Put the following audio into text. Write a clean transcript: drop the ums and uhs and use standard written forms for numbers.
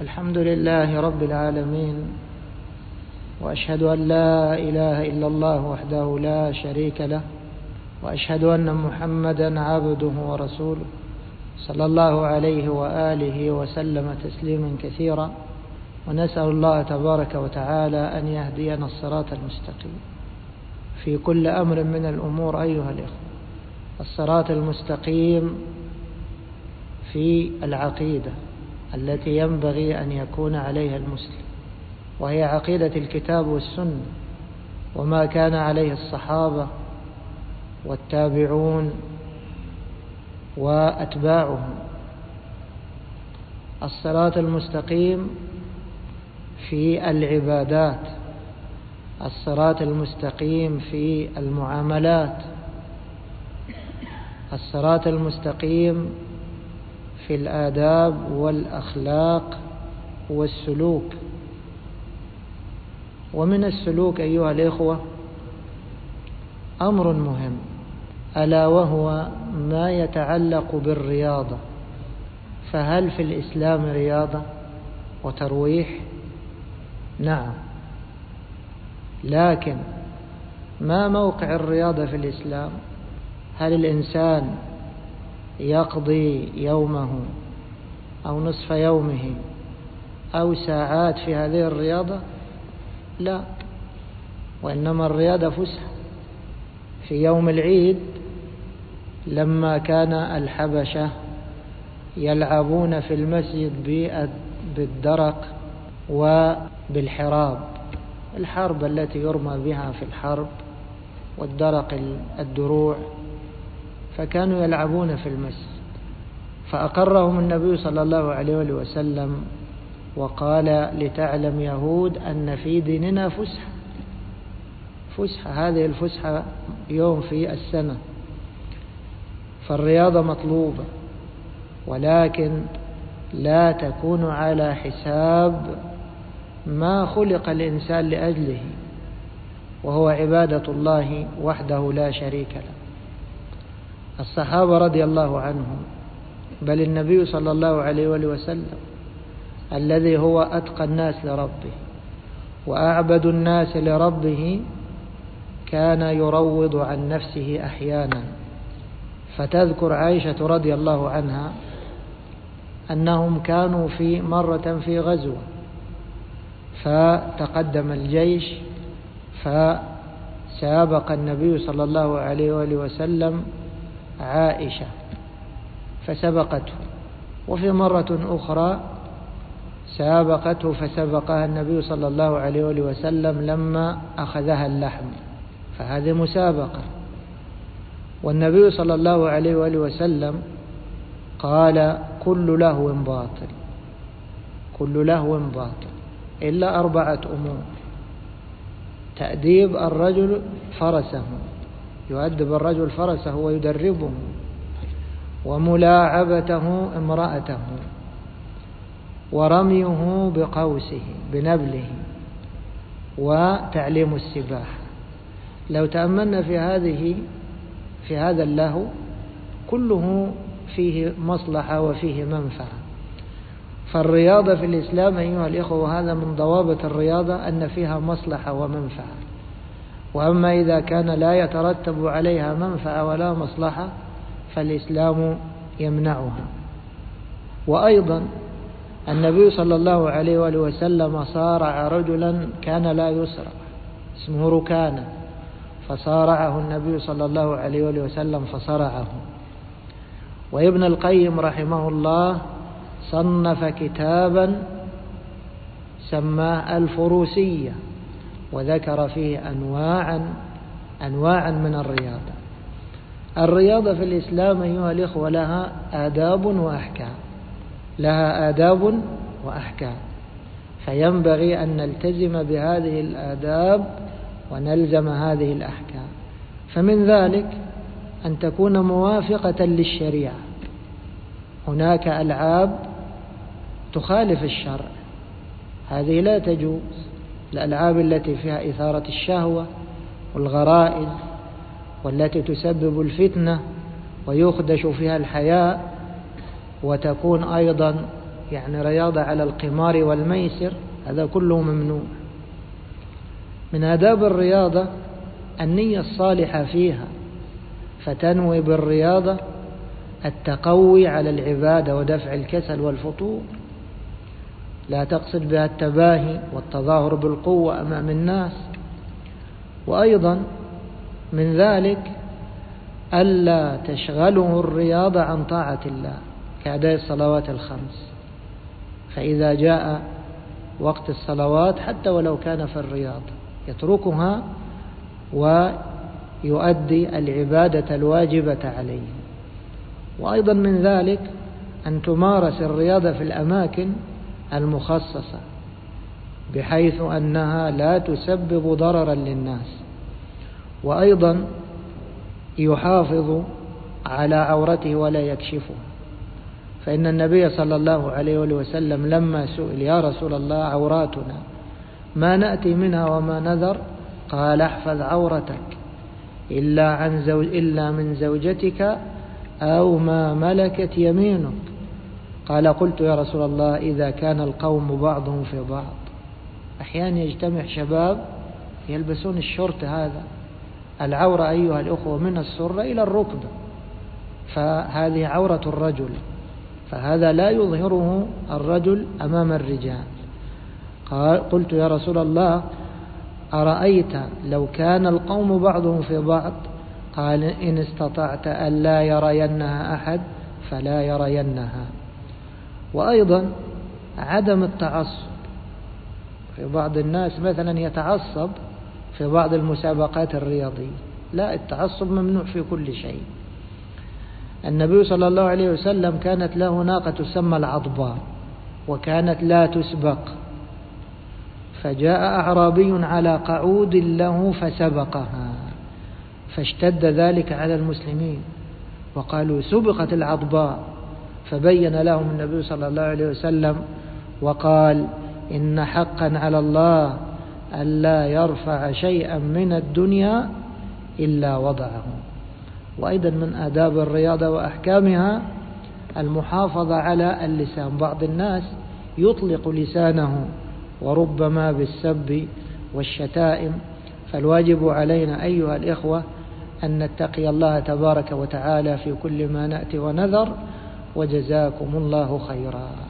الحمد لله رب العالمين، وأشهد أن لا إله إلا الله وحده لا شريك له، وأشهد أن محمدا عبده ورسوله صلى الله عليه وآله وسلم تسليما كثيرا. ونسأل الله تبارك وتعالى أن يهدينا الصراط المستقيم في كل أمر من الأمور أيها الإخوة. الصراط المستقيم في العقيدة التي ينبغي أن يكون عليها المسلم، وهي عقيدة الكتاب والسنة وما كان عليه الصحابة والتابعون وأتباعهم. الصراط المستقيم في العبادات، الصراط المستقيم في المعاملات، الصراط المستقيم في الآداب والأخلاق والسلوك. ومن السلوك أيها الإخوة أمر مهم، ألا وهو ما يتعلق بالرياضة. فهل في الإسلام رياضة وترويح؟ نعم، لكن ما موقع الرياضة في الإسلام؟ هل الإنسان يقضي يومه أو نصف يومه أو ساعات في هذه الرياضة؟ لا، وإنما الرياضة فسحة. في يوم العيد لما كان الحبشة يلعبون في المسجد بالدرق وبالحراب، الحرب التي يرمى بها في الحرب والدرق الدروع، فكانوا يلعبون في المسجد، فأقرهم النبي صلى الله عليه وسلم وقال: لتعلم يهود أن في ديننا فسحة، هذه الفسحة يوم في السنة. فالرياضة مطلوبة، ولكن لا تكون على حساب ما خلق الإنسان لأجله، وهو عبادة الله وحده لا شريك له. الصحابة رضي الله عنهم، بل النبي صلى الله عليه وسلم الذي هو أتقى الناس لربه وأعبد الناس لربه، كان يروض عن نفسه أحيانا. فتذكر عائشة رضي الله عنها أنهم كانوا في مرة في غزوة، فتقدم الجيش، فسابق النبي صلى الله عليه وسلم عائشة فسبقته، وفي مرة أخرى سابقته فسبقها النبي صلى الله عليه وسلم لما أخذها اللحم، فهذه مسابقة. والنبي صلى الله عليه وسلم قال: كل لهو باطل، كل لهو باطل إلا 4 أمور: تأديب الرجل فرسه، يؤدب الرجل فرسه ويدربه، وملاعبته امرأته، ورميه بقوسه بنبله، وتعليم السباحة. لو تأملنا في هذا اللهو كله فيه مصلحة وفيه منفعة. فالرياضة في الإسلام أيها الإخوة، وهذا من ضوابط الرياضة أن فيها مصلحة ومنفعة. وأما إذا كان لا يترتب عليها منفعة ولا مصلحة فالإسلام يمنعها. وأيضا النبي صلى الله عليه وسلم صارع رجلا كان لا يسرع، اسمه ركانة، فصارعه النبي صلى الله عليه وسلم فصرعه. وابن القيم رحمه الله صنف كتابا سماه الفروسية، وذكر فيه أنواعا من الرياضة. الرياضة في الإسلام أيها الإخوة لها آداب وأحكام، لها آداب وأحكام، فينبغي أن نلتزم بهذه الآداب ونلزم هذه الأحكام. فمن ذلك أن تكون موافقة للشريعة. هناك ألعاب تخالف الشرع، هذه لا تجوز. الألعاب التي فيها إثارة الشهوة والغرائز، والتي تسبب الفتنة ويخدش فيها الحياء، وتكون أيضا يعني رياضة على القمار والميسر، هذا كله ممنوع. من آداب الرياضة النية الصالحة فيها، فتنوي بالرياضة التقوي على العبادة ودفع الكسل والفتور، لا تقصد بها التباهي والتظاهر بالقوة أمام الناس. وأيضا من ذلك ألا تشغله الرياضة عن طاعة الله كأداء الصلوات الخمس، فإذا جاء وقت الصلوات حتى ولو كان في الرياضة يتركها ويؤدي العبادة الواجبة عليه. وأيضا من ذلك أن تمارس الرياضة في الأماكن المخصصة بحيث أنها لا تسبب ضررا للناس. وأيضا يحافظ على عورته ولا يكشفه، فإن النبي صلى الله عليه وسلم لما سئل يا رسول الله عوراتنا ما نأتي منها وما نذر، قال احفظ عورتك إلا من زوجتك أو ما ملكت يمينك. قال قلت يا رسول الله إذا كان القوم بعضهم في بعض، أحيانا يجتمع شباب يلبسون الشورت هذا، العورة أيها الأخوة من السرة إلى الركبة، فهذه عورة الرجل، فهذا لا يظهره الرجل أمام الرجال. قلت يا رسول الله أرأيت لو كان القوم بعضهم في بعض، قال إن استطعت أن لا يرينها أحد فلا يرينها. وأيضا عدم التعصب، في بعض الناس مثلا يتعصب في بعض المسابقات الرياضية، لا، التعصب ممنوع في كل شيء. النبي صلى الله عليه وسلم كانت له ناقة تسمى العضباء وكانت لا تسبق، فجاء أعرابي على قعود له فسبقها، فاشتد ذلك على المسلمين وقالوا سبقت العضباء، فبين لهم النبي صلى الله عليه وسلم وقال إن حقا على الله ألا يرفع شيئا من الدنيا إلا وضعه. وأيضا من آداب الرياضة وأحكامها المحافظة على اللسان، بعض الناس يطلق لسانه وربما بالسب والشتائم، فالواجب علينا أيها الإخوة أن نتقي الله تبارك وتعالى في كل ما نأتي ونذر، وجزاكم الله خيرا.